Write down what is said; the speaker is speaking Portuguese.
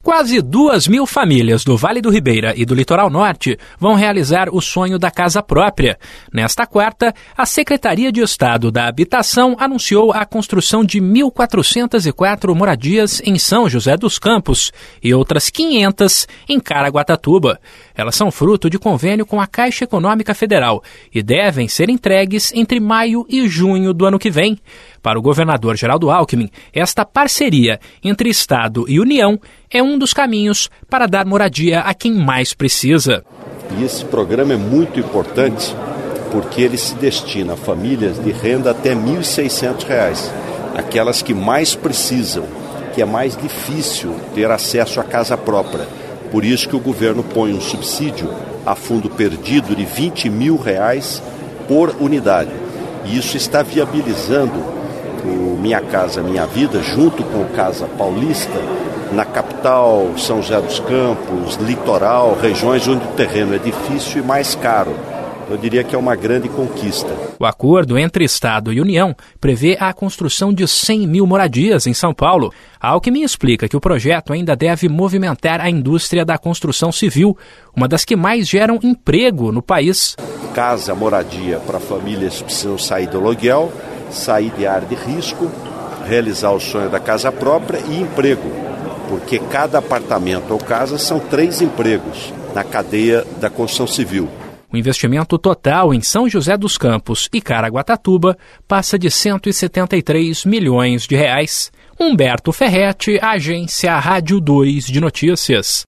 Quase 2.000 famílias do Vale do Ribeira e do Litoral Norte vão realizar o sonho da casa própria. Nesta quarta, a Secretaria de Estado da Habitação anunciou a construção de 1.404 moradias em São José dos Campos e outras 500 em Caraguatatuba. Elas são fruto de convênio com a Caixa Econômica Federal e devem ser entregues entre maio e junho do ano que vem. Para o governador Geraldo Alckmin, esta parceria entre Estado e União é um dos caminhos para dar moradia a quem mais precisa. E esse programa é muito importante porque ele se destina a famílias de renda até R$ 1.600, aquelas que mais precisam, que é mais difícil ter acesso à casa própria. Por isso que o governo põe um subsídio a fundo perdido de R$ 20 mil por unidade. E isso está viabilizando o Minha Casa Minha Vida, junto com o Casa Paulista, na capital, São José dos Campos, litoral, regiões onde o terreno é difícil e mais caro. Eu diria que é uma grande conquista. O acordo entre Estado e União prevê a construção de 100 mil moradias em São Paulo. Alckmin explica que o projeto ainda deve movimentar a indústria da construção civil, uma das que mais geram emprego no país. Casa, moradia para famílias que precisam sair do aluguel, sair de área de risco, realizar o sonho da casa própria e emprego, porque cada apartamento ou casa são 3 empregos na cadeia da construção civil. O investimento total em São José dos Campos e Caraguatatuba passa de R$ 173 milhões. Humberto Ferretti, Agência Rádio 2 de Notícias.